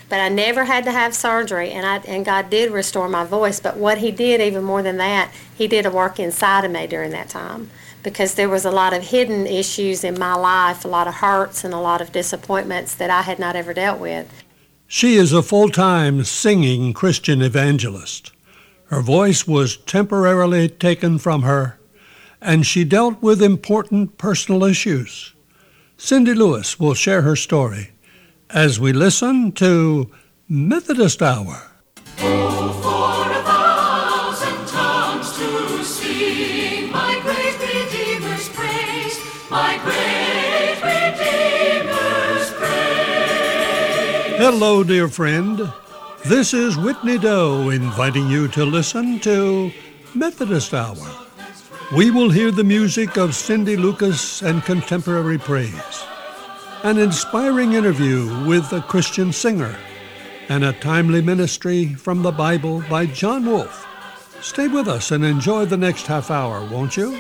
But I never had to have surgery, and God did restore my voice. But what He did, even more than that, He did a work inside of me during that time, because there was a lot of hidden issues in my life, a lot of hurts and a lot of disappointments that I had not ever dealt with. She is a full-time singing Christian evangelist. Her voice was temporarily taken from her, and she dealt with important personal issues. Cindy Lewis will share her story as we listen to Methodist Hour. Oh, for 1,000 tongues to sing my great Redeemer's praise, my great Redeemer's praise. Hello, dear friend. This is Whitney Doe inviting you to listen to Methodist Hour. We will hear the music of Cindy Lucas and contemporary praise, an inspiring interview with a Christian singer, and a timely ministry from the Bible by John Wolfe. Stay with us and enjoy the next half hour, won't you?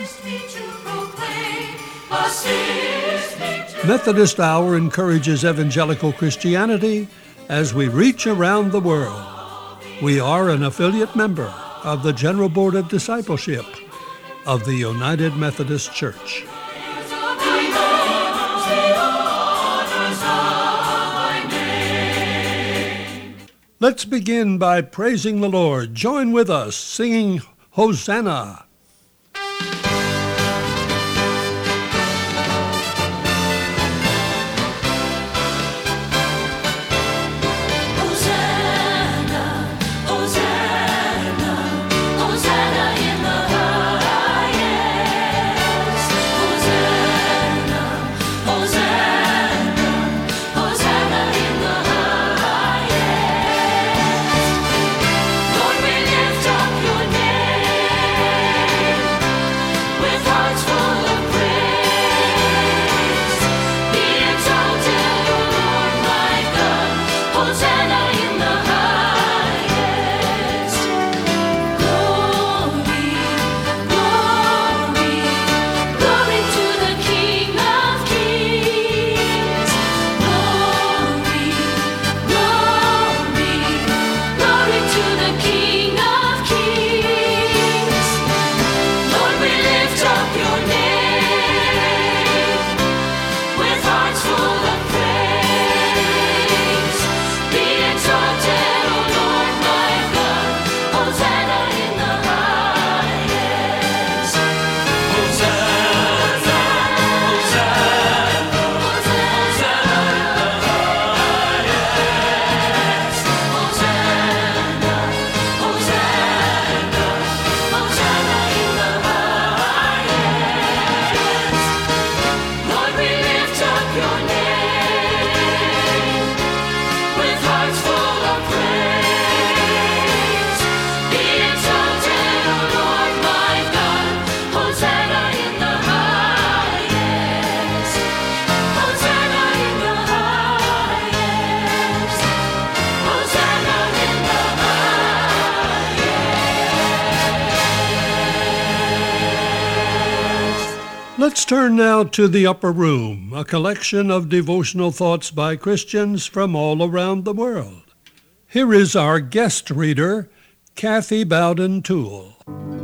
Methodist Hour encourages evangelical Christianity as we reach around the world. We are an affiliate member of the General Board of Discipleship of the United Methodist Church. Let's begin by praising the Lord. Join with us singing Hosanna. Let's turn now to the Upper Room, a collection of devotional thoughts by Christians from all around the world. Here is our guest reader, Kathy Bowden Toole.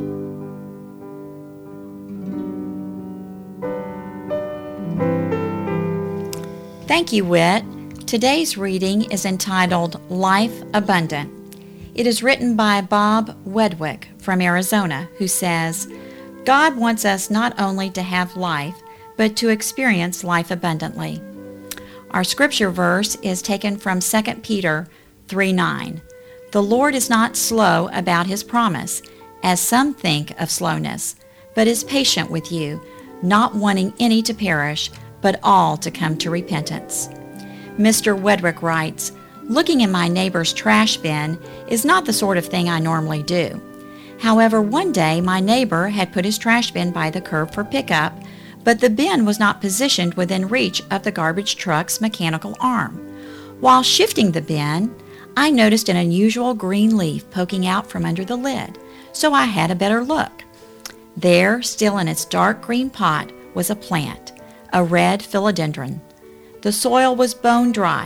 Thank you, Whit. Today's reading is entitled Life Abundant. It is written by Bob Wedwick from Arizona, who says, God wants us not only to have life, but to experience life abundantly. Our scripture verse is taken from 2 Peter 3:9. The Lord is not slow about his promise, as some think of slowness, but is patient with you, not wanting any to perish, but all to come to repentance. Mr. Wedwick writes, looking in my neighbor's trash bin is not the sort of thing I normally do. However, one day my neighbor had put his trash bin by the curb for pickup, but the bin was not positioned within reach of the garbage truck's mechanical arm. While shifting the bin, I noticed an unusual green leaf poking out from under the lid, so I had a better look. There, still in its dark green pot, was a plant, a red philodendron. The soil was bone dry,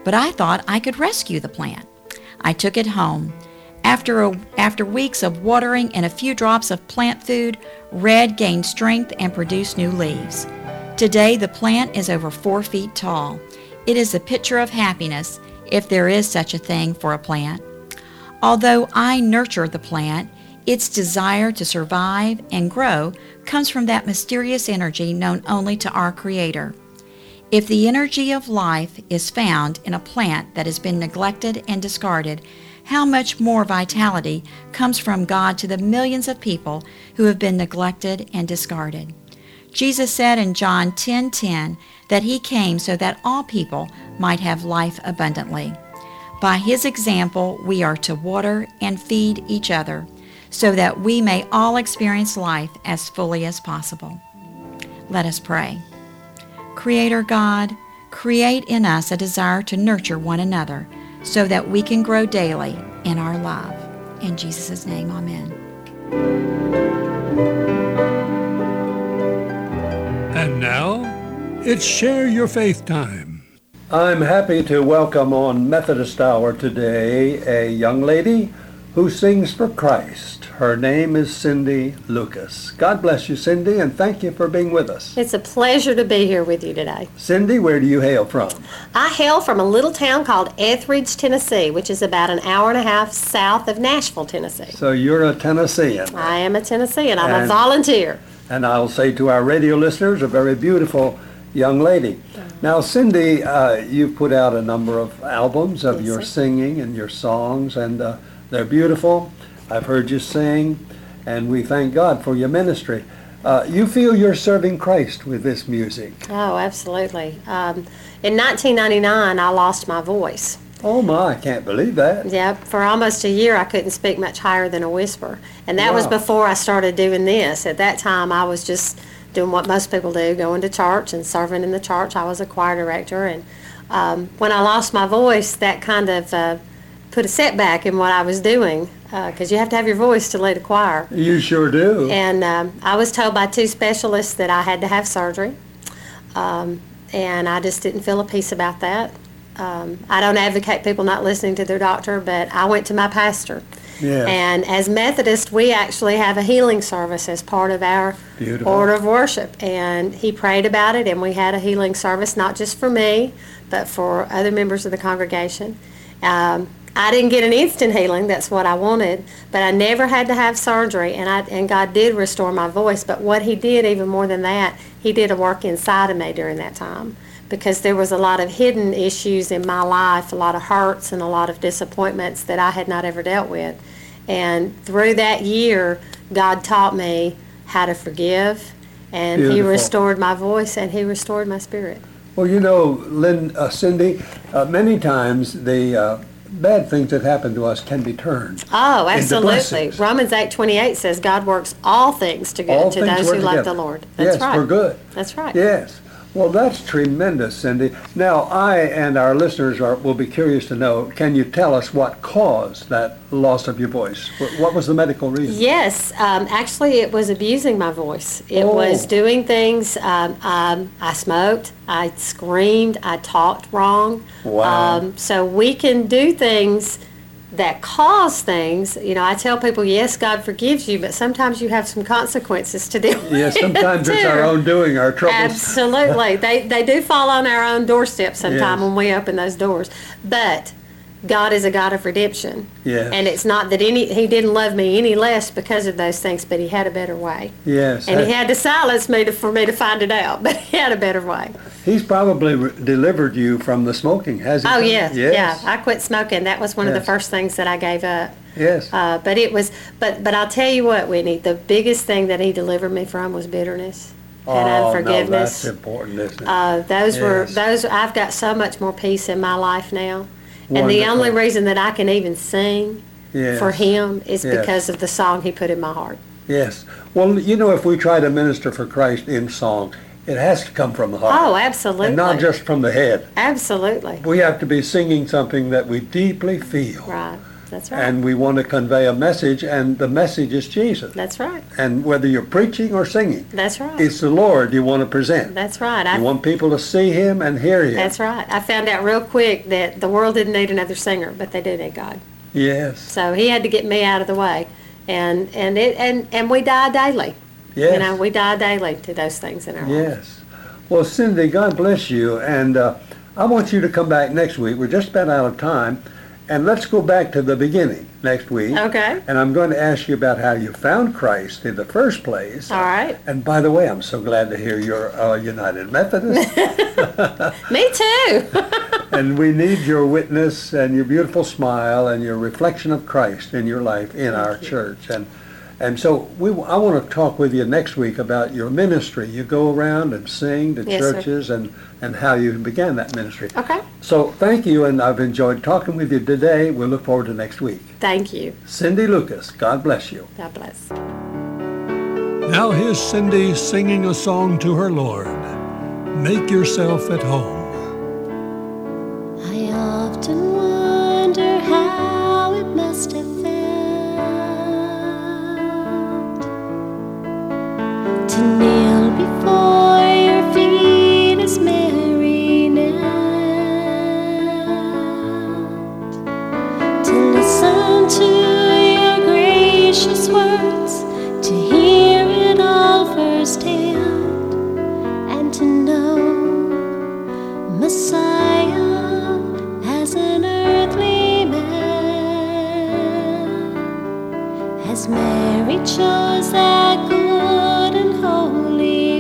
but I thought I could rescue the plant. I took it home. After weeks of watering and a few drops of plant food, Red gained strength and produced new leaves. Today, the plant is over 4 feet tall. It is a picture of happiness, if there is such a thing for a plant. Although I nurture the plant, its desire to survive and grow comes from that mysterious energy known only to our Creator. If the energy of life is found in a plant that has been neglected and discarded, how much more vitality comes from God to the millions of people who have been neglected and discarded. Jesus said in John 10:10 that he came so that all people might have life abundantly. By his example, we are to water and feed each other so that we may all experience life as fully as possible. Let us pray. Creator God, create in us a desire to nurture one another so that we can grow daily in our love. In Jesus' name, amen. And now, it's Share Your Faith time. I'm happy to welcome on Methodist Hour today a young lady who sings for Christ. Her name is Cindy Lucas. God bless you, Cindy, and thank you for being with us. It's a pleasure to be here with you today. Cindy, where do you hail from? I hail from a little town called Etheridge, Tennessee, which is about an hour and a half south of Nashville, Tennessee. So you're a Tennessean. I am a Tennessean. I'm a And- volunteer. And I'll say to our radio listeners, a very beautiful young lady. Now, Cindy, you've put out a number of albums of Yes, your sir. singing and your songs, and they're beautiful. I've heard you sing, and we thank God for your ministry. You feel you're serving Christ with this music. Oh, absolutely. In 1999, I lost my voice. Oh my, I can't believe that. Yep, for almost a year I couldn't speak much higher than a whisper. And that was Wow. before I started doing this. At that time I was just doing what most people do, going to church and serving in the church. I was a choir director, and when I lost my voice, that kind of put a setback in what I was doing, because you have to have your voice to lead a choir. You sure do. And I was told by 2 specialists that I had to have surgery, and I just didn't feel a peace about that. I don't advocate people not listening to their doctor, but I went to my pastor. Yeah. And as Methodists, we actually have a healing service as part of our Beautiful. order of worship. And he prayed about it, and we had a healing service, not just for me, but for other members of the congregation. I didn't get an instant healing, that's what I wanted, but I never had to have surgery, and God did restore my voice. But what he did, even more than that, he did a work inside of me during that time, because there was a lot of hidden issues in my life, a lot of hurts and a lot of disappointments that I had not ever dealt with. And through that year, God taught me how to forgive, and he Beautiful. restored my voice, and he restored my spirit. Well, you know, Cindy, many times the bad things that happen to us can be turned. Oh, into absolutely. blessings. Romans 8:28 says God works all things to All good to things those work who love together. the Lord. That's Yes, right. for good. That's right. Yes. Well, that's tremendous, Cindy. Now, I and our listeners will be curious to know, can you tell us what caused that loss of your voice? What was the medical reason? Yes, actually it was abusing my voice. It Oh. was doing things, I smoked, I screamed, I talked wrong. Wow. So we can do things that cause things. You know, I tell people, yes, God forgives you, but sometimes you have some consequences to deal with. Yes, sometimes it's too. our own doing, our troubles. Absolutely. They do fall on our own doorstep sometime Yes. when we open those doors. But God is a God of redemption. Yes. And it's not that he didn't love me any less because of those things, but he had a better way. Yes. And he had to silence me for me to find it out, but he had a better way. He's probably delivered you from the smoking, has he? Oh, not? yeah. Yes. Yeah. I quit smoking. That was one of the Yes. first things that I gave up. Yes. But it was, but I'll tell you what, Whitney, the biggest thing that he delivered me from was bitterness and No, unforgiveness. that's important, isn't it? Those I've got so much more peace in my life now. And the Wonderful. only reason that I can even sing Yes. for him is Yes. because of the song he put in my heart. Yes. Well, you know, if we try to minister for Christ in song, it has to come from the heart. Oh, absolutely. And not just from the head. Absolutely. We have to be singing something that we deeply feel. Right. That's right. And we want to convey a message, and the message is Jesus. That's right. And whether you're preaching or singing, That's right. it's the Lord you want to present. That's right. You want people to see him and hear him. That's right. I found out real quick that the world didn't need another singer, but they do need God. Yes. So he had to get me out of the way, and we die daily. Yes. You know, we die daily to those things in our life. Yes. Well, Cindy, God bless you. And I want you to come back next week. We're just about out of time. And let's go back to the beginning next week. Okay. And I'm going to ask you about how you found Christ in the first place. All right. And by the way, I'm so glad to hear you're United Methodist. Me too. And we need your witness and your beautiful smile and your reflection of Christ in your life in our church. And so I want to talk with you next week about your ministry. You go around and sing to Yes, sir. churches and how you began that ministry. Okay. So thank you, and I've enjoyed talking with you today. We'll look forward to next week. Thank you. Cindy Lucas, God bless you. God bless. Now here's Cindy singing a song to her Lord. Make yourself at home. I often wonder how it must have felt to kneel before your feet as Mary knelt, to listen to your gracious words, to hear it all firsthand, and to know Messiah as an earthly man, as Mary chose that good and holy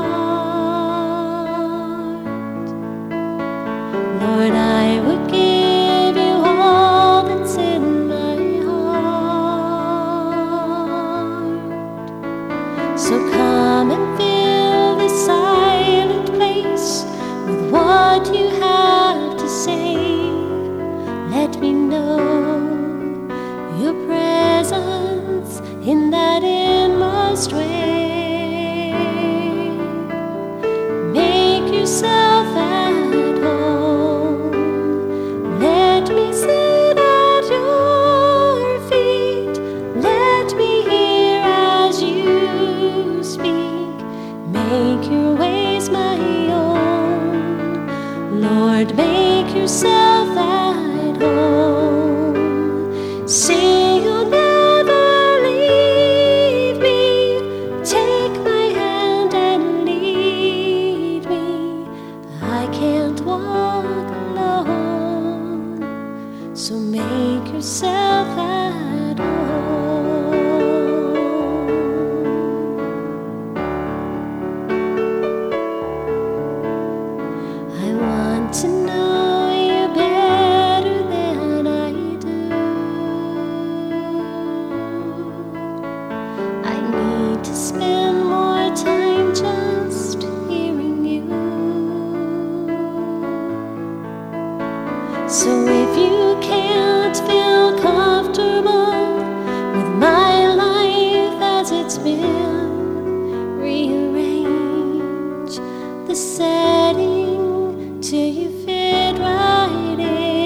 part. Lord, I would give you all that's in my heart. So come and fill this silent place with what you have to say. Let me know your presence in that inmost way. Make yourself at home. Let me sit at your feet. Let me hear as you speak. Make your ways my own. Lord, make yourself at home. Say you'll never leave me. Take my hand and lead me. I can't walk alone. So make yourself at home. I want to know you better than I do. I need to spend more time just hearing you. So if you can't feel comfortable with my life as it's been, rearrange the setting till you fit right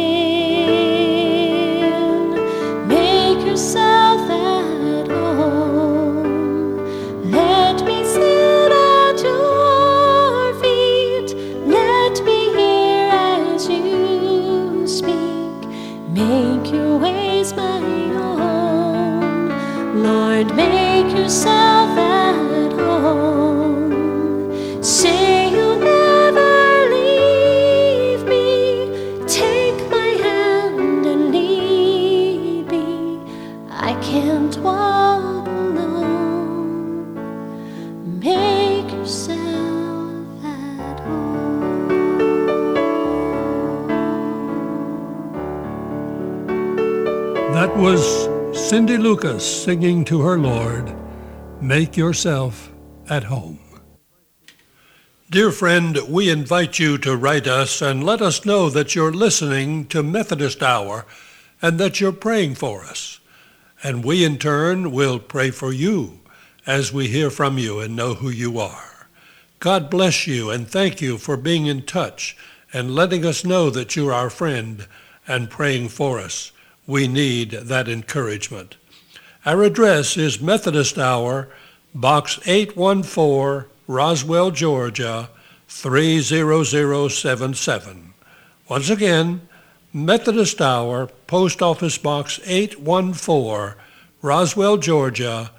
in. Make yourself at home. Let me sit at your feet. Let me hear as you speak. Make your ways my own. Lord, make yourself at home. Say you'll never leave me. Take my hand and lead me. I can't walk alone. Make yourself at home. That was Cindy Lucas singing to her Lord, Make Yourself at Home. Dear friend, we invite you to write us and let us know that you're listening to Methodist Hour and that you're praying for us. And we in turn will pray for you as we hear from you and know who you are. God bless you and thank you for being in touch and letting us know that you're our friend and praying for us. We need that encouragement. Our address is Methodist Hour, Box 814, Roswell, Georgia, 30077. Once again, Methodist Hour, Post Office Box 814, Roswell, Georgia,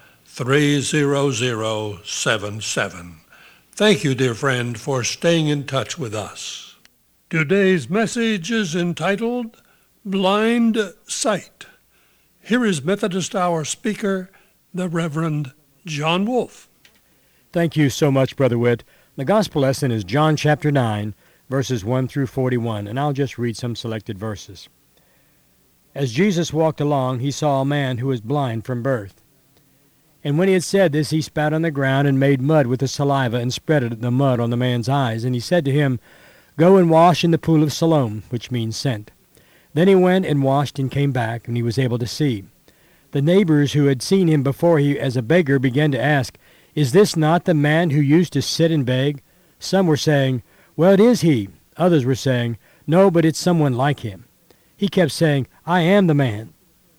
30077. Thank you, dear friend, for staying in touch with us. Today's message is entitled Blind Sight. Here is Methodist Hour speaker, the Reverend John Wolf. Thank you so much, Brother Witt. The gospel lesson is John chapter 9, verses 1 through 41, and I'll just read some selected verses. As Jesus walked along, he saw a man who was blind from birth. And when he had said this, he spat on the ground and made mud with the saliva and spread the mud on the man's eyes. And he said to him, "Go and wash in the pool of Siloam," which means sent. Then he went and washed and came back, and he was able to see. The neighbors who had seen him before as a beggar began to ask, "Is this not the man who used to sit and beg?" Some were saying, "Well, it is he." Others were saying, "No, but it's someone like him." He kept saying, "I am the man."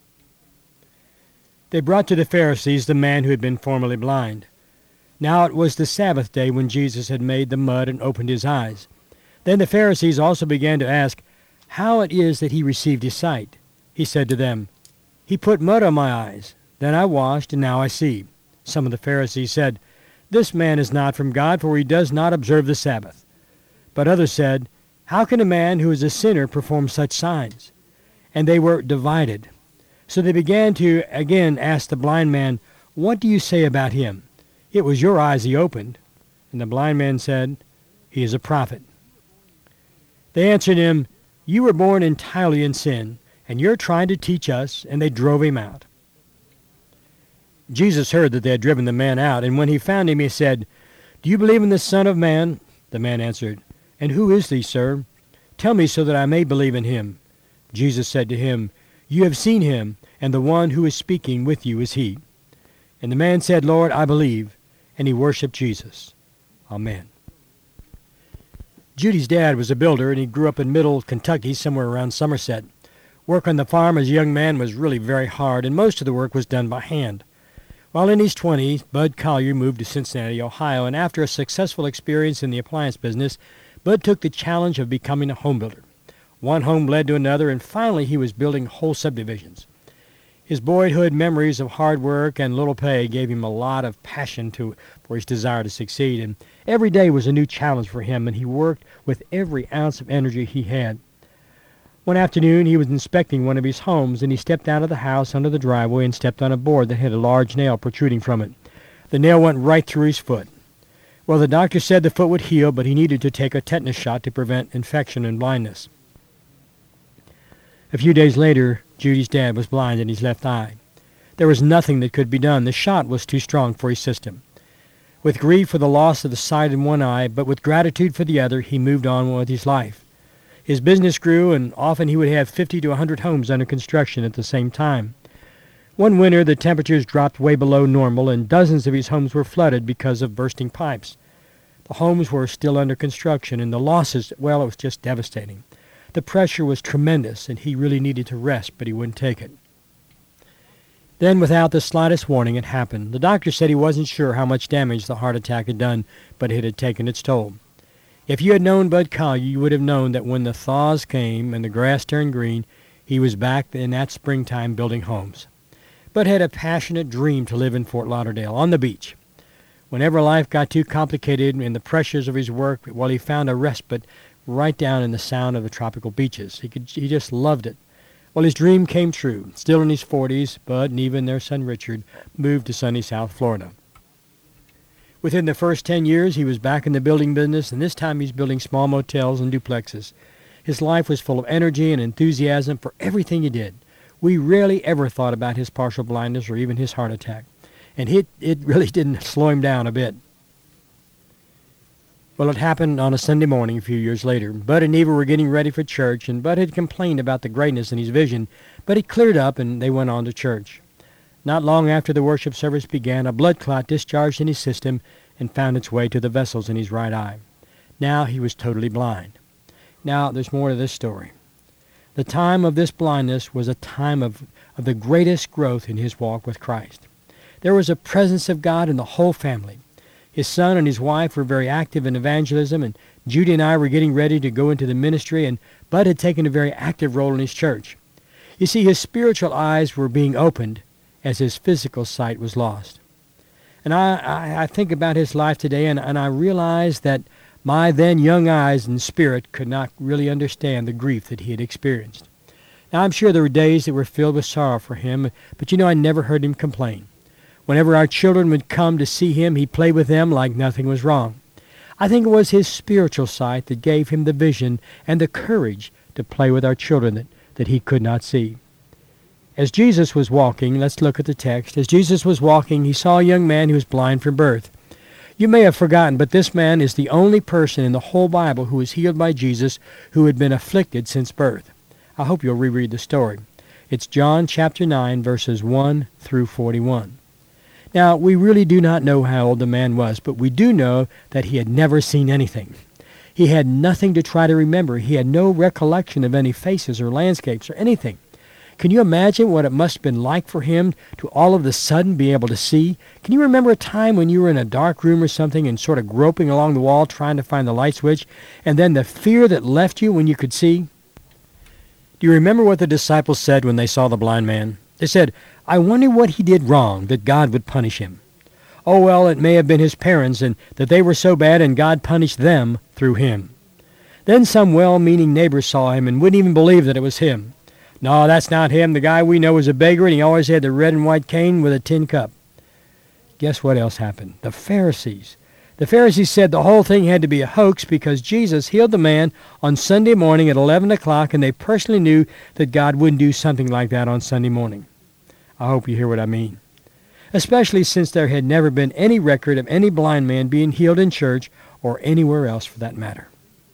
They brought to the Pharisees the man who had been formerly blind. Now it was the Sabbath day when Jesus had made the mud and opened his eyes. Then the Pharisees also began to ask how it is that he received his sight. He said to them, "He put mud on my eyes. Then I washed, and now I see." Some of the Pharisees said, "This man is not from God, for he does not observe the Sabbath." But others said, "How can a man who is a sinner perform such signs?" And they were divided. So they began to again ask the blind man, "What do you say about him? It was your eyes he opened." And the blind man said, "He is a prophet." They answered him, "You were born entirely in sin, and you're trying to teach us," and they drove him out. Jesus heard that they had driven the man out, and when he found him, he said, "Do you believe in the Son of Man?" The man answered, "And who is he, sir? Tell me so that I may believe in him." Jesus said to him, "You have seen him, and the one who is speaking with you is he." And the man said, "Lord, I believe," and he worshipped Jesus. Amen. Judy's dad was a builder, and he grew up in Middle Kentucky, somewhere around Somerset. Work on the farm as a young man was really very hard, and most of the work was done by hand. While in his 20s, Bud Collier moved to Cincinnati, Ohio, and after a successful experience in the appliance business, Bud took the challenge of becoming a home builder. One home led to another, and finally he was building whole subdivisions. His boyhood memories of hard work and little pay gave him a lot of passion for his desire to succeed, and every day was a new challenge for him, and he worked with every ounce of energy he had. One afternoon he was inspecting one of his homes, and he stepped out of the house under the driveway and stepped on a board that had a large nail protruding from it. The nail went right through his foot. Well, the doctor said the foot would heal, but he needed to take a tetanus shot to prevent infection and blindness. A few days later, Judy's dad was blind in his left eye. There was nothing that could be done. The shot was too strong for his system. With grief for the loss of the sight in one eye, but with gratitude for the other, he moved on with his life. His business grew, and often he would have 50 to 100 homes under construction at the same time. One winter, the temperatures dropped way below normal, and dozens of his homes were flooded because of bursting pipes. The homes were still under construction, and the losses, well, it was just devastating. The pressure was tremendous, and he really needed to rest, but he wouldn't take it. Then, without the slightest warning, it happened. The doctor said he wasn't sure how much damage the heart attack had done, but it had taken its toll. If you had known Bud Collier, you would have known that when the thaws came and the grass turned green, he was back in that springtime building homes. Bud had a passionate dream to live in Fort Lauderdale, on the beach. Whenever life got too complicated in the pressures of his work, well, he found a respite right down in the sound of the tropical beaches. He just loved it. Well, his dream came true. Still in his 40s, Bud and even their son Richard moved to sunny South Florida. Within the first 10 years, he was back in the building business, and this time he's building small motels and duplexes. His life was full of energy and enthusiasm for everything he did. We rarely ever thought about his partial blindness or even his heart attack, and it really didn't slow him down a bit. Well, it happened on a Sunday morning a few years later. Bud and Eva were getting ready for church, and Bud had complained about the greatness in his vision, but he cleared up and they went on to church. Not long after the worship service began, a blood clot discharged in his system and found its way to the vessels in his right eye. Now he was totally blind. Now there's more to this story. The time of this blindness was a time of the greatest growth in his walk with Christ. There was a presence of God in the whole family. His son and his wife were very active in evangelism, and Judy and I were getting ready to go into the ministry, and Bud had taken a very active role in his church. You see, his spiritual eyes were being opened as his physical sight was lost. And I think about his life today, and I realize that my then young eyes and spirit could not really understand the grief that he had experienced. Now, I'm sure there were days that were filled with sorrow for him, but I never heard him complain. Whenever our children would come to see him, he played with them like nothing was wrong. I think it was his spiritual sight that gave him the vision and the courage to play with our children that he could not see. As Jesus was walking, let's look at the text. As Jesus was walking, he saw a young man who was blind from birth. You may have forgotten, but this man is the only person in the whole Bible who was healed by Jesus who had been afflicted since birth. I hope you'll reread the story. It's John chapter 9, verses 1 through 41. Now, we really do not know how old the man was, but we do know that he had never seen anything. He had nothing to try to remember. He had no recollection of any faces or landscapes or anything. Can you imagine what it must have been like for him to all of a sudden be able to see? Can you remember a time when you were in a dark room or something and sort of groping along the wall trying to find the light switch, and then the fear that left you when you could see? Do you remember what the disciples said when they saw the blind man? They said, "I wonder what he did wrong that God would punish him." Oh, well, it may have been his parents, and that they were so bad and God punished them through him. Then some well-meaning neighbors saw him and wouldn't even believe that it was him. "No, that's not him. The guy we know is a beggar, and he always had the red and white cane with a tin cup." Guess what else happened? The Pharisees. The Pharisees said the whole thing had to be a hoax because Jesus healed the man on Sunday morning at 11 o'clock, and they personally knew that God wouldn't do something like that on Sunday morning. I hope you hear what I mean. Especially since there had never been any record of any blind man being healed in church or anywhere else for that matter.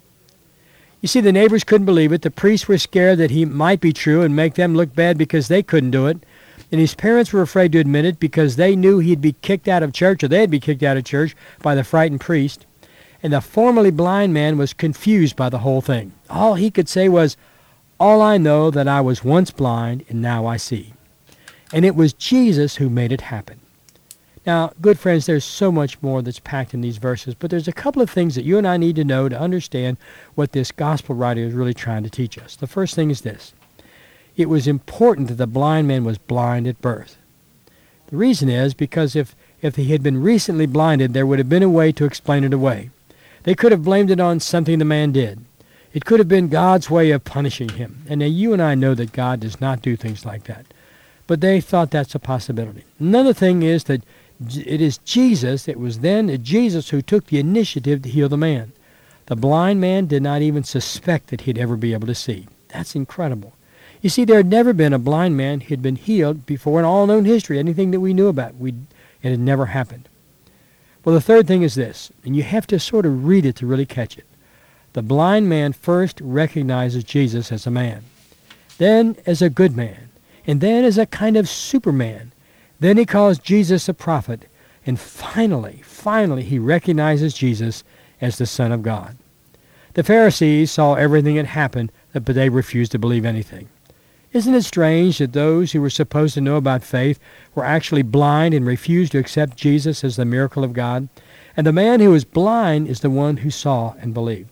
You see, the neighbors couldn't believe it. The priests were scared that he might be true and make them look bad because they couldn't do it. And his parents were afraid to admit it because they knew he'd be kicked out of church, or they'd be kicked out of church by the frightened priest. And the formerly blind man was confused by the whole thing. All he could say was, "All I know that I was once blind and now I see." And it was Jesus who made it happen. Now, good friends, there's so much more that's packed in these verses, but there's a couple of things that you and I need to know to understand what this gospel writer is really trying to teach us. The first thing is this. It was important that the blind man was blind at birth. The reason is because if he had been recently blinded, there would have been a way to explain it away. They could have blamed it on something the man did. It could have been God's way of punishing him. And now you and I know that God does not do things like that. But they thought that's a possibility. Another thing is that it is Jesus, it was then Jesus who took the initiative to heal the man. The blind man did not even suspect that he'd ever be able to see. That's incredible. You see, there had never been a blind man who had been healed before in all known history, anything that we knew about. It had never happened. Well, the third thing is this, and you have to sort of read it to really catch it. The blind man first recognizes Jesus as a man, then as a good man, and then as a kind of superman. Then he calls Jesus a prophet, and finally, he recognizes Jesus as the Son of God. The Pharisees saw everything that happened, but they refused to believe anything. Isn't it strange that those who were supposed to know about faith were actually blind and refused to accept Jesus as the miracle of God? And the man who was blind is the one who saw and believed.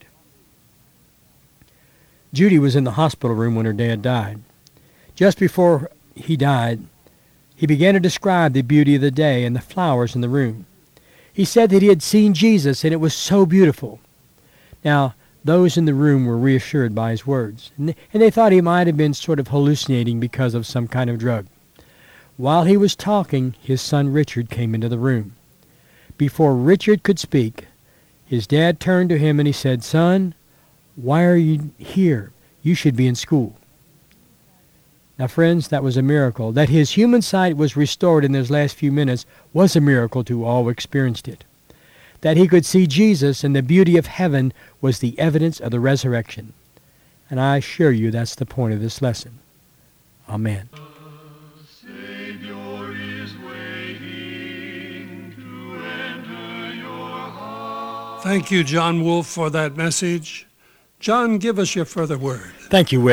Judy was in the hospital room when her dad died. Just before he died, he began to describe the beauty of the day and the flowers in the room. He said that he had seen Jesus, and it was so beautiful. Now, those in the room were reassured by his words, and they thought he might have been sort of hallucinating because of some kind of drug. While he was talking, his son Richard came into the room. Before Richard could speak, his dad turned to him and he said, "Son, why are you here? You should be in school." Now, friends, that was a miracle. That his human sight was restored in those last few minutes was a miracle to all who experienced it. That he could see Jesus and the beauty of heaven was the evidence of the resurrection. And I assure you that's the point of this lesson. Amen. Savior is waiting to enter your heart. Thank you, John Wolfe, for that message. John, give us your further word. Thank you, Whit.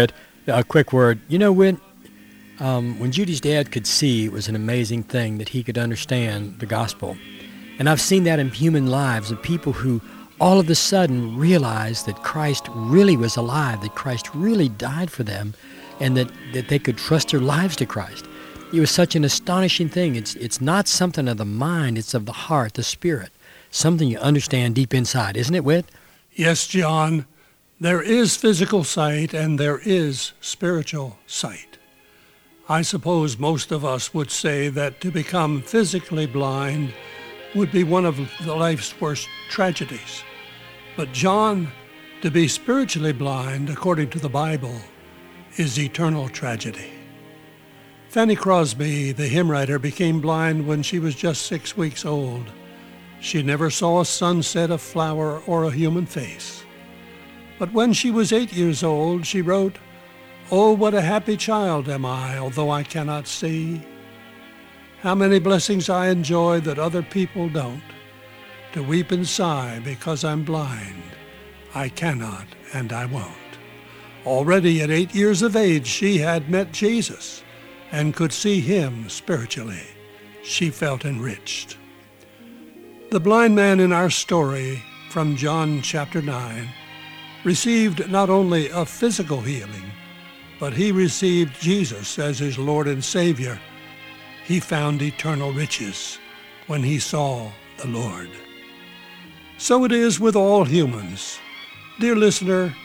A quick word. You know, when Judy's dad could see, it was an amazing thing that he could understand the gospel. And I've seen that in human lives of people who all of a sudden realized that Christ really was alive, that Christ really died for them, and that they could trust their lives to Christ. It was such an astonishing thing. It's not something of the mind, it's of the heart, the spirit, something you understand deep inside, isn't it, Whit? Yes, John. There is physical sight and there is spiritual sight. I suppose most of us would say that to become physically blind would be one of life's worst tragedies. But John, to be spiritually blind, according to the Bible, is eternal tragedy. Fanny Crosby, the hymn writer, became blind when she was just 6 weeks old. She never saw a sunset, a flower, or a human face. But when she was 8 years old, she wrote, "Oh, what a happy child am I, although I cannot see. How many blessings I enjoy that other people don't. To weep and sigh because I'm blind, I cannot and I won't." Already at 8 years of age, she had met Jesus and could see him spiritually. She felt enriched. The blind man in our story from John chapter 9 received not only a physical healing, but he received Jesus as his Lord and Savior. He found eternal riches when he saw the Lord. So it is with all humans. Dear listener,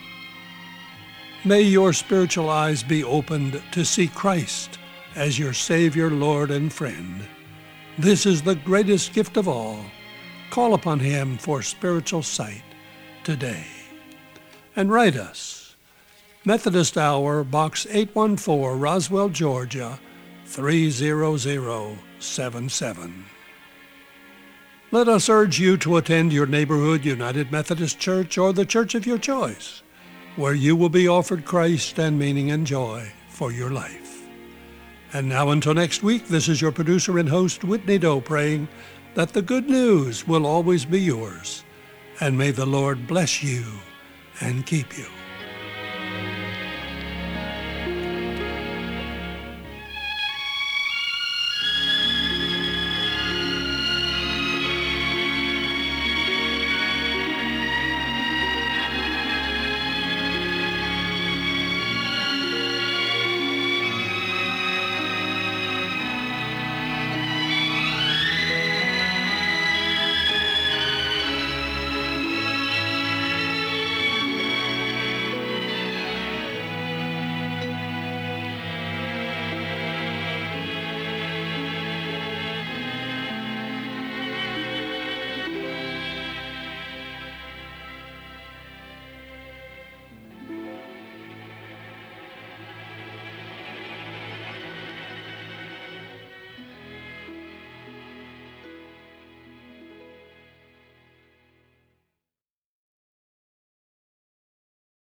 may your spiritual eyes be opened to see Christ as your Savior, Lord, and friend. This is the greatest gift of all. Call upon him for spiritual sight today. And write us, Methodist Hour, Box 814, Roswell, Georgia, 30077. Let us urge you to attend your neighborhood United Methodist Church or the church of your choice, where you will be offered Christ and meaning and joy for your life. And now until next week, this is your producer and host, Whitney Doe, praying that the good news will always be yours, and may the Lord bless you and keep you.